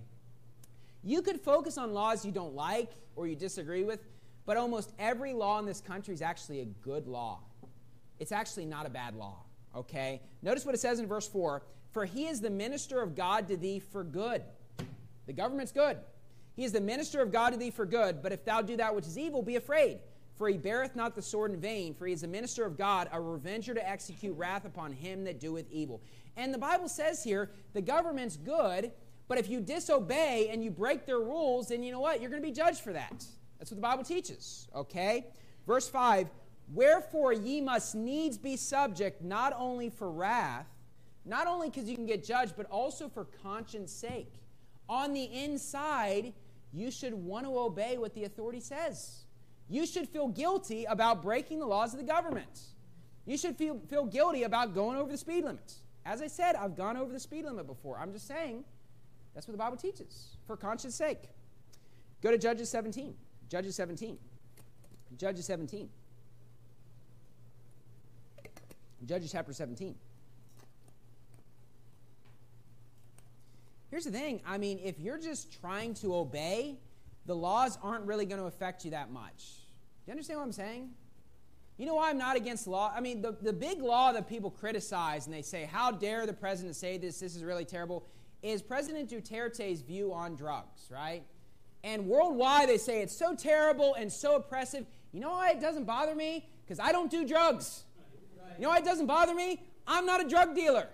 You could focus on laws you don't like or you disagree with, but almost every law in this country is actually a good law. It's actually not a bad law. Okay? Notice what it says in verse 4. For he is the minister of God to thee for good. The government's good. He is the minister of God to thee for good, but if thou do that which is evil, be afraid. For he beareth not the sword in vain, for he is a minister of God, a revenger to execute wrath upon him that doeth evil. And the Bible says here, the government's good, but if you disobey and you break their rules, then you know what? You're going to be judged for that. That's what the Bible teaches, okay? Verse 5, wherefore ye must needs be subject, not only for wrath, not only because you can get judged, but also for conscience sake. On the inside, you should want to obey what the authority says. You should feel guilty about breaking the laws of the government. You should feel guilty about going over the speed limit. As I said, I've gone over the speed limit before. I'm just saying that's what the Bible teaches, for conscience sake. Go to Judges 17. Judges 17. Judges 17. Judges chapter 17. Here's the thing. I mean, if you're just trying to obey, the laws aren't really going to affect you that much. Do you understand what I'm saying? You know why I'm not against law? I mean, the big law that people criticize and they say, how dare the president say this is really terrible, is President Duterte's view on drugs, right? And worldwide they say it's so terrible and so oppressive. You know why it doesn't bother me? Because I don't do drugs. You know why it doesn't bother me? I'm not a drug dealer.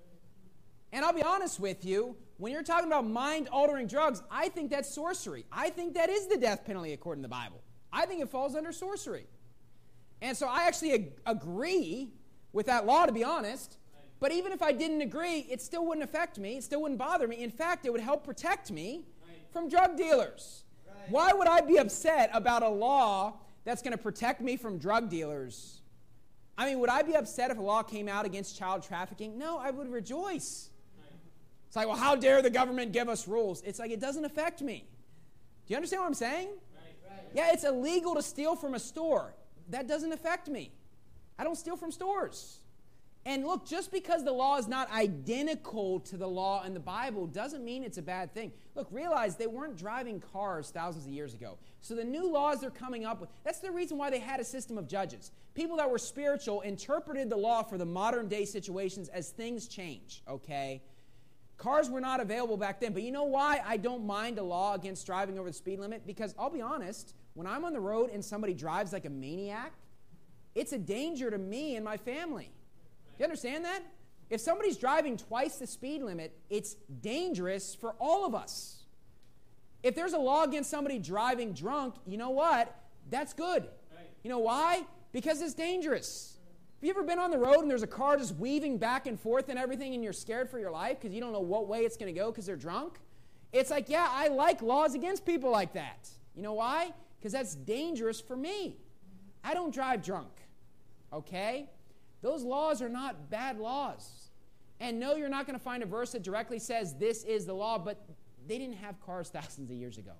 And I'll be honest with you, when you're talking about mind-altering drugs, I think that's sorcery. I think that is the death penalty according to the Bible. I think it falls under sorcery. And so I actually agree with that law, to be honest. But even if I didn't agree, it still wouldn't affect me. It still wouldn't bother me. In fact, it would help protect me from drug dealers. Why would I be upset about a law that's going to protect me from drug dealers? I mean, would I be upset if a law came out against child trafficking? No, I would rejoice. It's like, well, how dare the government give us rules? It's like, it doesn't affect me. Do you understand what I'm saying? Right. Yeah, it's illegal to steal from a store. That doesn't affect me. I don't steal from stores. And look, just because the law is not identical to the law in the Bible doesn't mean it's a bad thing. Look, realize they weren't driving cars thousands of years ago. So the new laws they're coming up with, that's the reason why they had a system of judges. People that were spiritual interpreted the law for the modern day situations as things change, okay? Cars were not available back then, but you know why I don't mind a law against driving over the speed limit? Because I'll be honest, when I'm on the road and somebody drives like a maniac, it's a danger to me and my family. Do you understand that? If somebody's driving twice the speed limit, it's dangerous for all of us. If there's a law against somebody driving drunk, you know what? That's good. You know why? Because it's dangerous. Have you ever been on the road and there's a car just weaving back and forth and everything and you're scared for your life because you don't know what way it's going to go because they're drunk? It's like, yeah, I like laws against people like that. You know why? Because that's dangerous for me. I don't drive drunk, okay? Those laws are not bad laws. And no, you're not going to find a verse that directly says this is the law, but they didn't have cars thousands of years ago.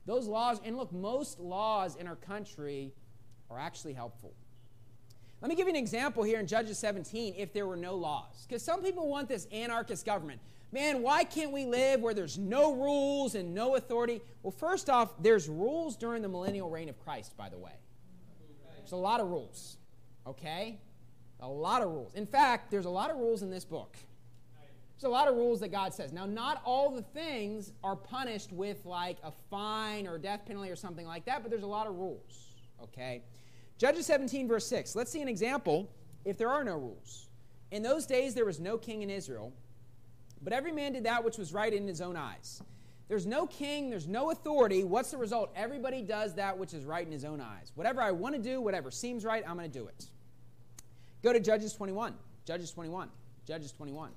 Those laws, and look, most laws in our country are actually helpful. Let me give you an example here in Judges 17 if there were no laws. Because some people want this anarchist government. Man, why can't we live where there's no rules and no authority? Well, first off, there's rules during the millennial reign of Christ, by the way. There's a lot of rules, okay? A lot of rules. In fact, there's a lot of rules in this book. There's a lot of rules that God says. Now, not all the things are punished with like a fine or a death penalty or something like that, but there's a lot of rules, okay? Judges 17, verse 6. Let's see an example if there are no rules. In those days, there was no king in Israel, but every man did that which was right in his own eyes. There's no king, there's no authority. What's the result? Everybody does that which is right in his own eyes. Whatever I want to do, whatever seems right, I'm going to do it. Go to Judges 21. Judges 21. Judges 21.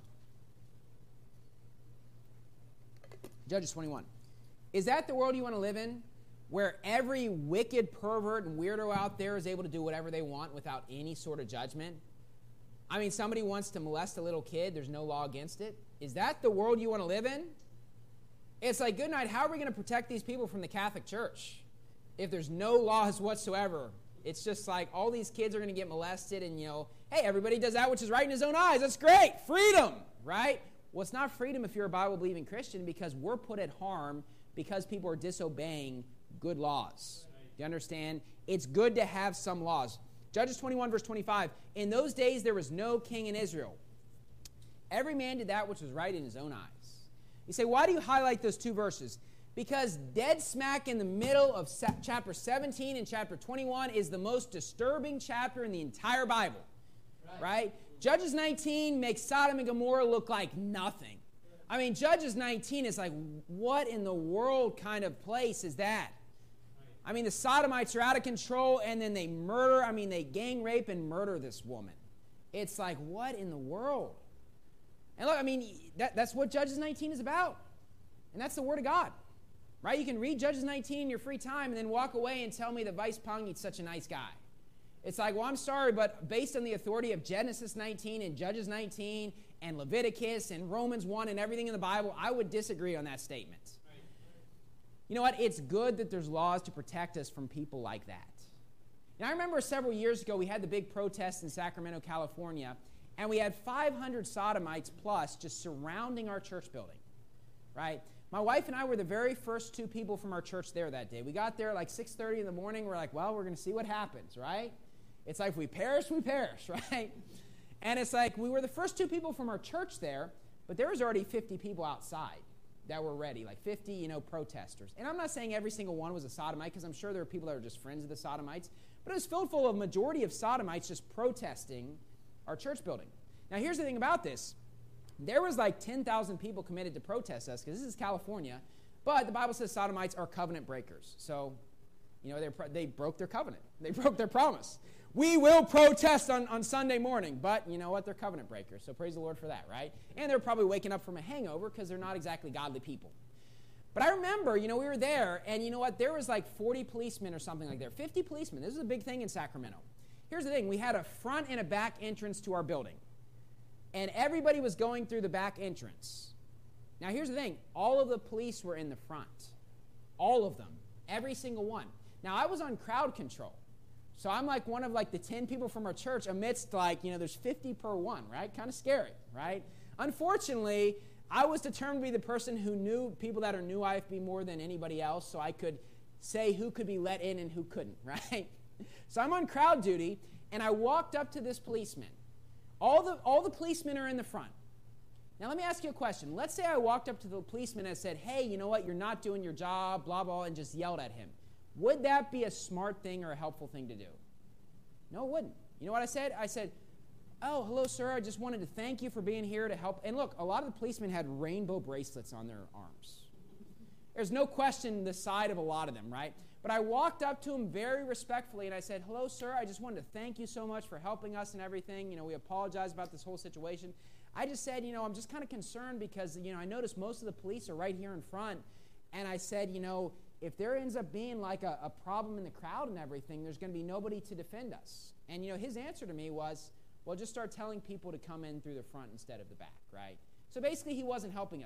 Judges 21. Is that the world you want to live in? Where every wicked pervert and weirdo out there is able to do whatever they want without any sort of judgment? I mean, somebody wants to molest a little kid, there's no law against it. Is that the world you want to live in? It's like, good night, how are we going to protect these people from the Catholic Church if there's no laws whatsoever? It's just like all these kids are going to get molested and, hey, everybody does that which is right in his own eyes. That's great. Freedom, right? Well, it's not freedom if you're a Bible-believing Christian because we're put at harm because people are disobeying good laws. Do you understand? It's good to have some laws. Judges 21, verse 25. In those days there was no king in Israel. Every man did that which was right in his own eyes. You say, why do you highlight those two verses? Because dead smack in the middle of chapter 17 and chapter 21 is the most disturbing chapter in the entire Bible. Right? Judges 19 makes Sodom and Gomorrah look like nothing. I mean, Judges 19 is like, what in the world kind of place is that? I mean, the Sodomites are out of control, and then they they gang rape and murder this woman. It's like, what in the world? And look, I mean, that's what Judges 19 is about. And that's the Word of God. Right? You can read Judges 19 in your free time and then walk away and tell me that Vice Pung's such a nice guy. It's like, well, I'm sorry, but based on the authority of Genesis 19 and Judges 19 and Leviticus and Romans 1 and everything in the Bible, I would disagree on that statement. You know what? It's good that there's laws to protect us from people like that. And I remember several years ago we had the big protest in Sacramento, California, and we had 500 sodomites plus just surrounding our church building, right? My wife and I were the very first two people from our church there that day. We got there like 6:30 in the morning. We're like, well, we're going to see what happens, right? It's like if we perish, right? And it's like we were the first two people from our church there, but there was already 50 people outside that were ready, like 50, protesters. And I'm not saying every single one was a sodomite, because I'm sure there were people that were just friends of the sodomites, but it was filled full of a majority of sodomites just protesting our church building. Now, here's the thing about this. There was like 10,000 people committed to protest us, because this is California, but the Bible says sodomites are covenant breakers. So, they broke their covenant. They broke their promise. We will protest on Sunday morning, but you know what? They're covenant breakers, so praise the Lord for that, right? And they're probably waking up from a hangover because they're not exactly godly people. But I remember, we were there, and you know what? There was like 40 policemen or something like that. 50 policemen. This is a big thing in Sacramento. Here's the thing. We had a front and a back entrance to our building, and everybody was going through the back entrance. Now, here's the thing. All of the police were in the front. All of them. Every single one. Now, I was on crowd control. So I'm like one of like the 10 people from our church amidst there's 50 per one, right? Kind of scary, right? Unfortunately, I was determined to be the person who knew people that are new IFB more than anybody else, so I could say who could be let in and who couldn't, right? So I'm on crowd duty, and I walked up to this policeman. All the policemen are in the front. Now let me ask you a question. Let's say I walked up to the policeman and said, hey, you know what? You're not doing your job, blah, blah, and just yelled at him. Would that be a smart thing or a helpful thing to do? No, it wouldn't. You know what I said? I said, oh, hello, sir. I just wanted to thank you for being here to help. And look, a lot of the policemen had rainbow bracelets on their arms. There's no question the side of a lot of them, right? But I walked up to him very respectfully, and I said, hello, sir. I just wanted to thank you so much for helping us and everything. We apologize about this whole situation. I just said, I'm just kind of concerned because, I noticed most of the police are right here in front. And I said, if there ends up being like a problem in the crowd and everything, there's going to be nobody to defend us. And, his answer to me was, well, just start telling people to come in through the front instead of the back, right? So basically, he wasn't helping us.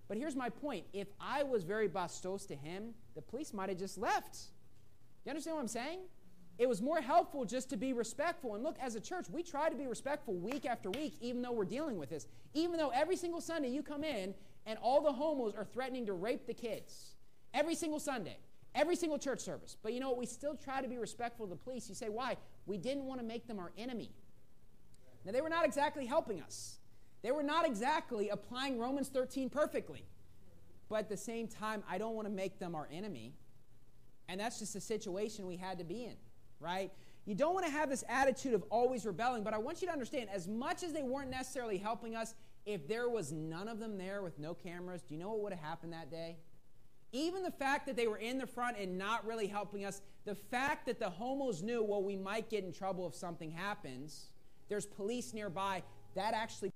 But here's my point. If I was very bastos to him, the police might have just left. You understand what I'm saying? It was more helpful just to be respectful. And look, as a church, we try to be respectful week after week, even though we're dealing with this. Even though every single Sunday you come in and all the homos are threatening to rape the kids. Every single Sunday. Every single church service. But you know what? We still try to be respectful of the police. You say, why? We didn't want to make them our enemy. Now, they were not exactly helping us. They were not exactly applying Romans 13 perfectly. But at the same time, I don't want to make them our enemy. And that's just a situation we had to be in. Right? You don't want to have this attitude of always rebelling, but I want you to understand, as much as they weren't necessarily helping us, if there was none of them there with no cameras, do you know what would have happened that day? Even the fact that they were in the front and not really helping us, the fact that the homos knew, well, we might get in trouble if something happens, there's police nearby, that actually...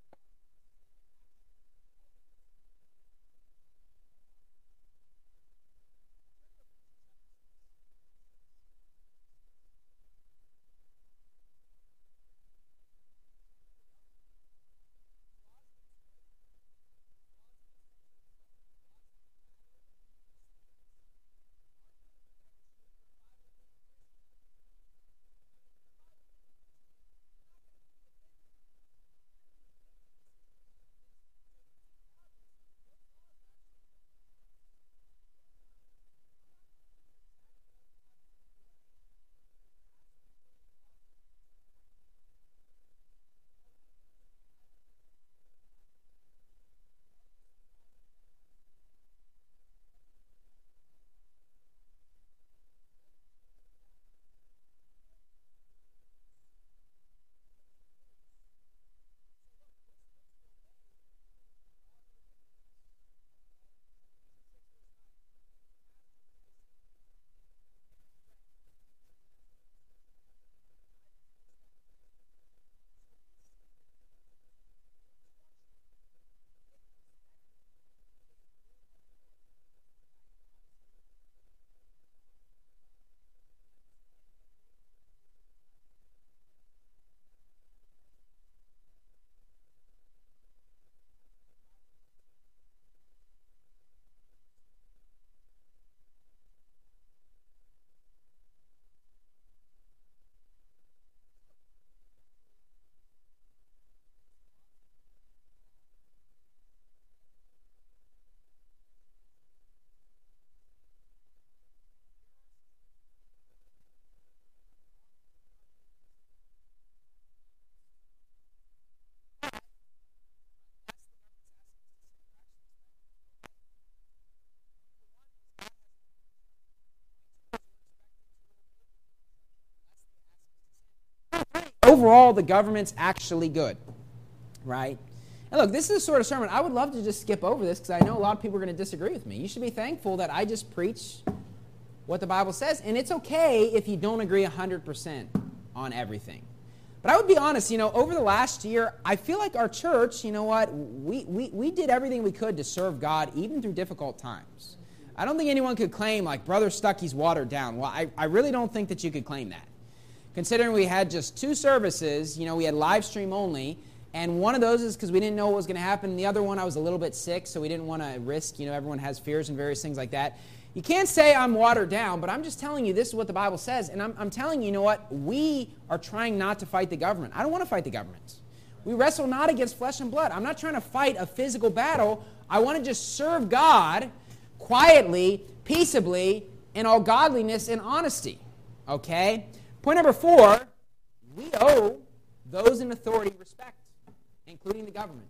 Overall, the government's actually good, right? And look, this is the sort of sermon, I would love to just skip over this because I know a lot of people are going to disagree with me. You should be thankful that I just preach what the Bible says, and it's okay if you don't agree 100% on everything. But I would be honest, over the last year, I feel like our church, you know what, we did everything we could to serve God even through difficult times. I don't think anyone could claim, like, Brother Stuckey's watered down. Well, I really don't think that you could claim that. Considering we had just 2 services, we had live stream only, and one of those is because we didn't know what was going to happen. The other one, I was a little bit sick, so we didn't want to risk, everyone has fears and various things like that. You can't say I'm watered down, but I'm just telling you this is what the Bible says, and I'm telling you, what? We are trying not to fight the government. I don't want to fight the government. We wrestle not against flesh and blood. I'm not trying to fight a physical battle. I want to just serve God quietly, peaceably, in all godliness and honesty. Okay? Point number 4, we owe those in authority respect, including the government.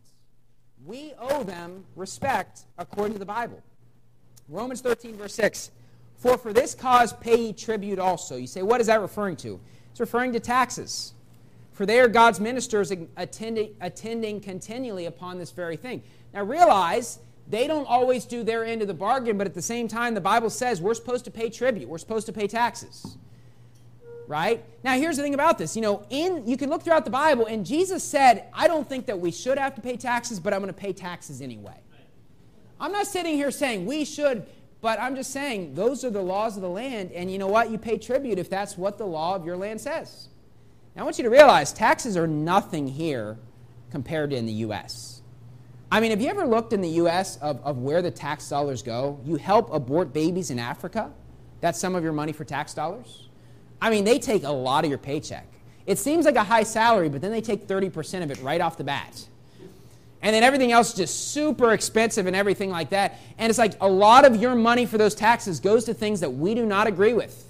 We owe them respect according to the Bible. Romans 13, verse 6, for this cause pay ye tribute also. You say, what is that referring to? It's referring to taxes. For they are God's ministers attending continually upon this very thing. Now realize, they don't always do their end of the bargain, but at the same time, the Bible says we're supposed to pay tribute. We're supposed to pay taxes. Right? Now, here's the thing about this. You can look throughout the Bible, and Jesus said, I don't think that we should have to pay taxes, but I'm going to pay taxes anyway. I'm not sitting here saying we should, but I'm just saying those are the laws of the land, and you know what? You pay tribute if that's what the law of your land says. Now, I want you to realize taxes are nothing here compared to in the U.S. I mean, have you ever looked in the U.S. of where the tax dollars go? You help abort babies in Africa. That's some of your money for tax dollars. I mean, they take a lot of your paycheck. It seems like a high salary, but then they take 30% of it right off the bat. And then everything else is just super expensive and everything like that. And it's like a lot of your money for those taxes goes to things that we do not agree with.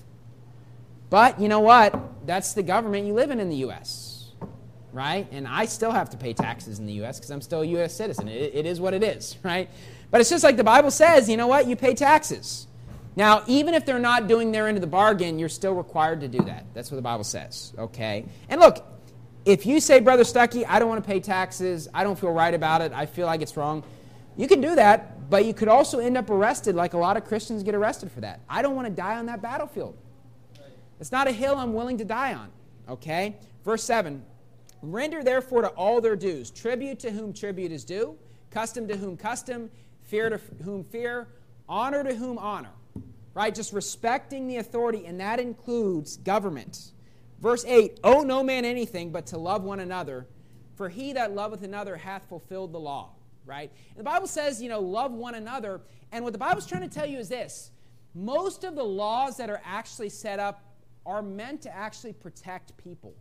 But you know what? That's the government you live in the U.S., right? And I still have to pay taxes in the U.S. because I'm still a U.S. citizen. It is what it is, right? But it's just like the Bible says, you know what? You pay taxes. Now, even if they're not doing their end of the bargain, you're still required to do that. That's what the Bible says, okay? And look, if you say, Brother Stuckey, I don't want to pay taxes, I don't feel right about it, I feel like it's wrong, you can do that, but you could also end up arrested like a lot of Christians get arrested for that. I don't want to die on that battlefield. It's not a hill I'm willing to die on, okay? Verse 7, render therefore to all their dues, tribute to whom tribute is due, custom to whom custom, fear to whom fear, honor to whom honor. Right, just respecting the authority, and that includes government. Verse 8, owe no man anything but to love one another, for he that loveth another hath fulfilled the law. Right? And the Bible says, love one another, and what the Bible's trying to tell you is this. Most of the laws that are actually set up are meant to actually protect people.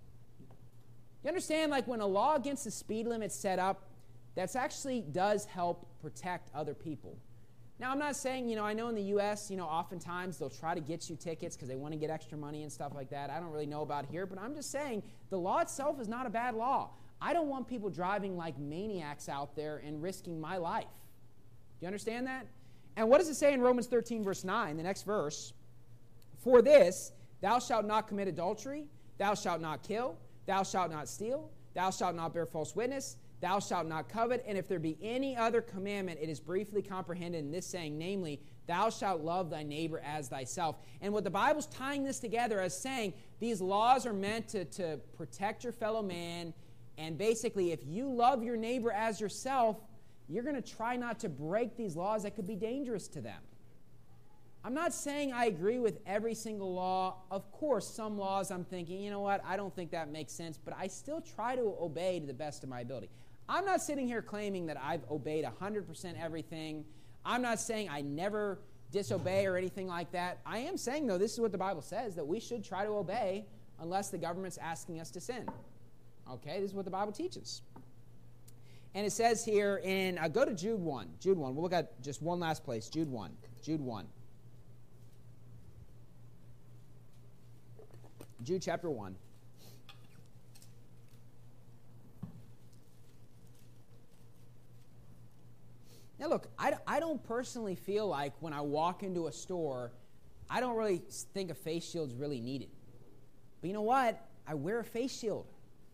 You understand, like when a law against the speed limit set up, that actually does help protect other people. Now, I'm not saying, I know in the U.S., oftentimes they'll try to get you tickets because they want to get extra money and stuff like that. I don't really know about here, but I'm just saying the law itself is not a bad law. I don't want people driving like maniacs out there and risking my life. Do you understand that? And what does it say in Romans 13, verse 9, the next verse? For this, thou shalt not commit adultery, thou shalt not kill, thou shalt not steal, thou shalt not bear false witness, thou shalt not covet, and if there be any other commandment, it is briefly comprehended in this saying, namely, thou shalt love thy neighbor as thyself. And what the Bible's tying this together as saying, these laws are meant to protect your fellow man, and basically, if you love your neighbor as yourself, you're going to try not to break these laws that could be dangerous to them. I'm not saying I agree with every single law. Of course, some laws I'm thinking, you know what, I don't think that makes sense, but I still try to obey to the best of my ability. I'm not sitting here claiming that I've obeyed 100% everything. I'm not saying I never disobey or anything like that. I am saying, though, this is what the Bible says, that we should try to obey unless the government's asking us to sin. Okay, this is what the Bible teaches. And it says here in, go to Jude 1. Jude 1. We'll look at just one last place. Jude 1. Jude 1. Jude chapter 1. Now look, I don't personally feel like when I walk into a store, I don't really think a face shield's really needed. But you know what? I wear a face shield.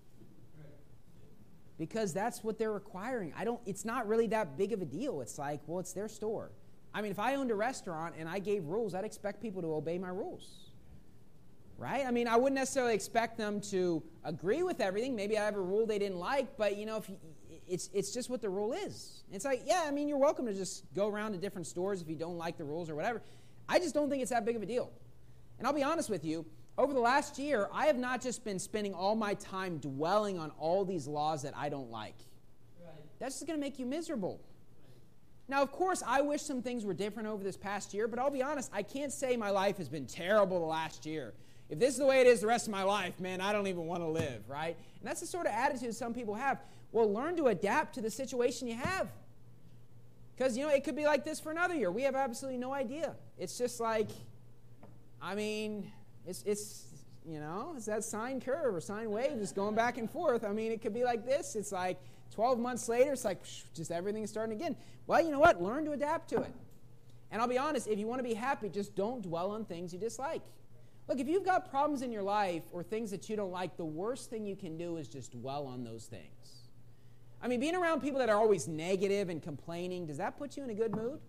Because that's what they're requiring. It's not really that big of a deal. It's like, well, it's their store. I mean, if I owned a restaurant and I gave rules, I'd expect people to obey my rules. Right? I mean, I wouldn't necessarily expect them to agree with everything. Maybe I have a rule they didn't like, but if it's just what the rule is. It's like, yeah, I mean, you're welcome to just go around to different stores if you don't like the rules or whatever. I just don't think it's that big of a deal. And I'll be honest with you, over the last year, I have not just been spending all my time dwelling on all these laws that I don't like. Right. That's just going to make you miserable. Now, of course, I wish some things were different over this past year, but I'll be honest, I can't say my life has been terrible the last year. If this is the way it is the rest of my life, man, I don't even want to live, right? And that's the sort of attitude some people have. Well, learn to adapt to the situation you have. Because, it could be like this for another year. We have absolutely no idea. It's just like, I mean, it's that sine curve or sine wave just going back and forth. I mean, it could be like this. It's like 12 months later, it's like just everything's starting again. Well, you know what? Learn to adapt to it. And I'll be honest, if you want to be happy, just don't dwell on things you dislike. Look, if you've got problems in your life or things that you don't like, the worst thing you can do is just dwell on those things. I mean, being around people that are always negative and complaining, does that put you in a good mood?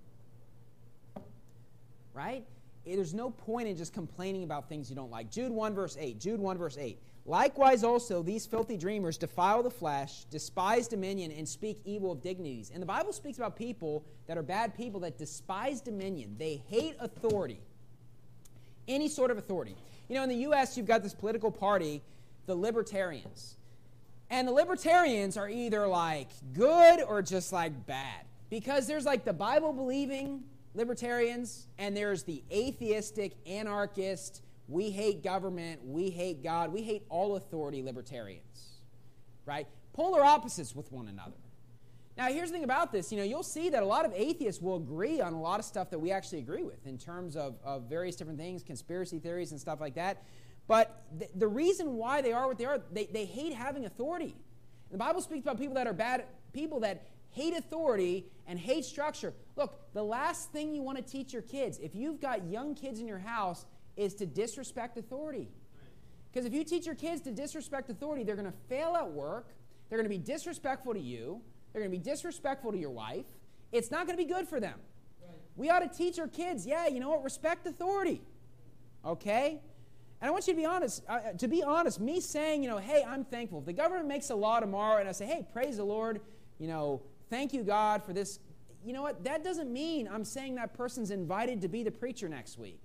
Right? There's no point in just complaining about things you don't like. Jude 1, verse 8. Jude 1, verse 8. Likewise also, these filthy dreamers defile the flesh, despise dominion, and speak evil of dignities. And the Bible speaks about people that are bad people that despise dominion. They hate authority. Any sort of authority. In the U.S., you've got this political party, the Libertarians. And the libertarians are either like good or just like bad. Because there's like the Bible-believing libertarians, and there's the atheistic, anarchist, we hate government, we hate God, we hate all authority libertarians. Right? Polar opposites with one another. Now, here's the thing about this. You'll see that a lot of atheists will agree on a lot of stuff that we actually agree with in terms of various different things, conspiracy theories and stuff like that. But the reason why they are what they are, they hate having authority. The Bible speaks about people that are bad, people that hate authority and hate structure. Look, the last thing you want to teach your kids, if you've got young kids in your house, is to disrespect authority. Because if you teach your kids to disrespect authority, they're going to fail at work. They're going to be disrespectful to you. They're going to be disrespectful to your wife. It's not going to be good for them. Right. We ought to teach our kids, respect authority. Okay? And I want you to be honest. Me saying, hey, I'm thankful. If the government makes a law tomorrow and I say, hey, praise the Lord, thank you, God, for this. You know what? That doesn't mean I'm saying that person's invited to be the preacher next week.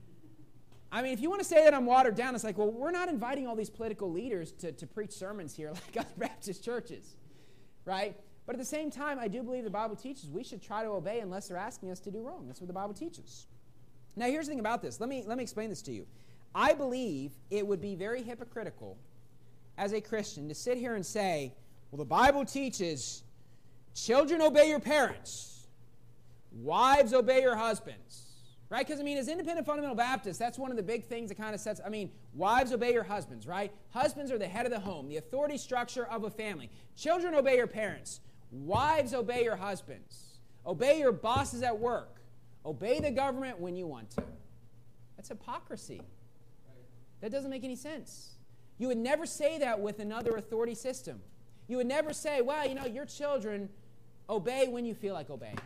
I mean, if you want to say that I'm watered down, it's like, well, we're not inviting all these political leaders to preach sermons here like other Baptist churches. Right? But at the same time, I do believe the Bible teaches we should try to obey unless they're asking us to do wrong. That's what the Bible teaches. Now, here's the thing about this. Let me explain this to you. I believe it would be very hypocritical as a Christian to sit here and say, well, the Bible teaches children obey your parents, wives obey your husbands. Right? Because, as independent fundamental Baptists, that's one of the big things that kind of sets, wives obey your husbands, right? Husbands are the head of the home, the authority structure of a family. Children obey your parents. Wives obey your husbands. Obey your bosses at work. Obey the government when you want to. That's hypocrisy. That doesn't make any sense. You would never say that with another authority system. You would never say, well, your children obey when you feel like obeying.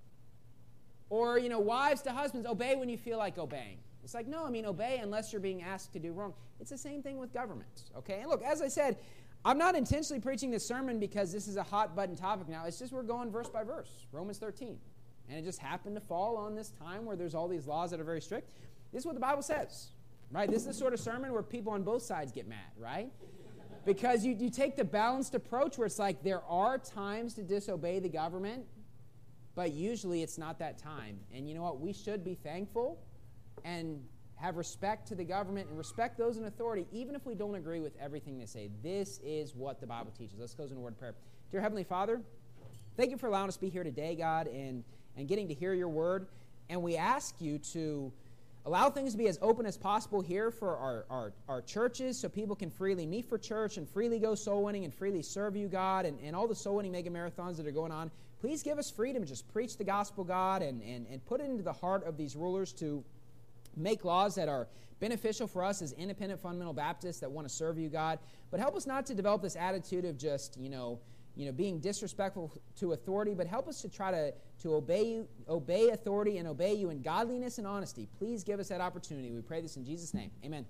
Or, wives to husbands, obey when you feel like obeying. It's like, no, obey unless you're being asked to do wrong. It's the same thing with government, okay? And look, as I said, I'm not intentionally preaching this sermon because this is a hot-button topic now. It's just we're going verse by verse, Romans 13. And it just happened to fall on this time where there's all these laws that are very strict. This is what the Bible says, right? This is the sort of sermon where people on both sides get mad, right? Because you take the balanced approach where it's like there are times to disobey the government, but usually it's not that time. And you know what? We should be thankful and have respect to the government and respect those in authority, even if we don't agree with everything they say. This is what the Bible teaches. Let's close in a word of prayer. Dear Heavenly Father, thank you for allowing us to be here today, God, and getting to hear your word. And we ask you to allow things to be as open as possible here for our churches so people can freely meet for church and freely go soul winning and freely serve you, God, and all the soul winning mega marathons that are going on. Please give us freedom to just preach the gospel, God, and put it into the heart of these rulers to make laws that are beneficial for us as independent fundamental Baptists that want to serve you, God. But help us not to develop this attitude of just, being disrespectful to authority, but help us to try to obey authority and obey you in godliness and honesty. Please give us that opportunity. We pray this in Jesus' name. Amen.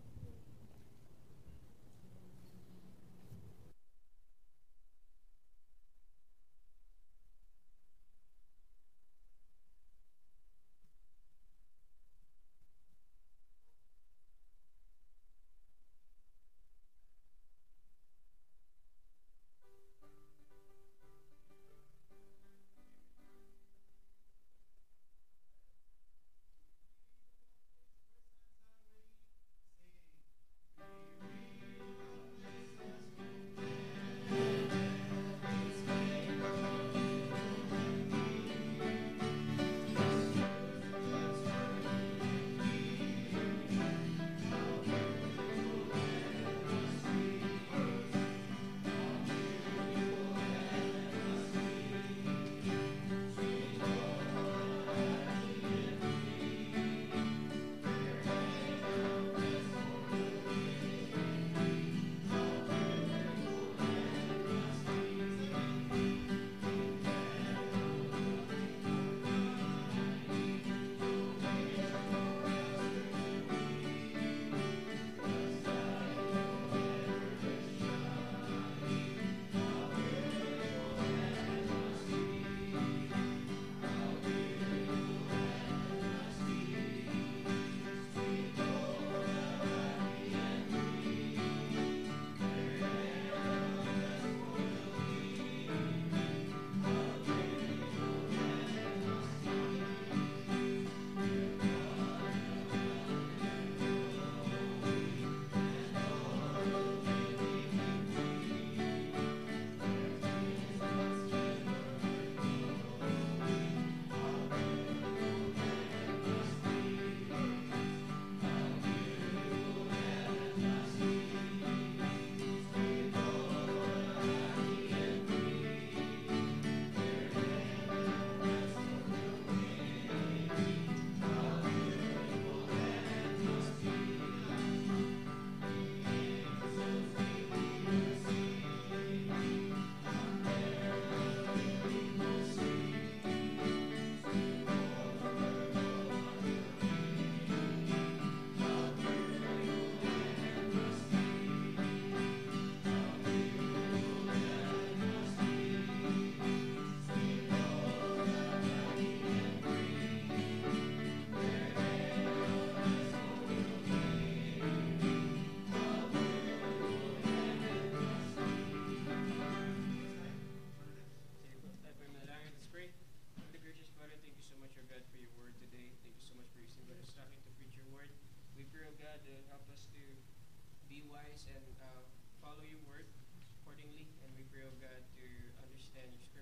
be wise and follow your word accordingly. And we pray, oh God, to understand your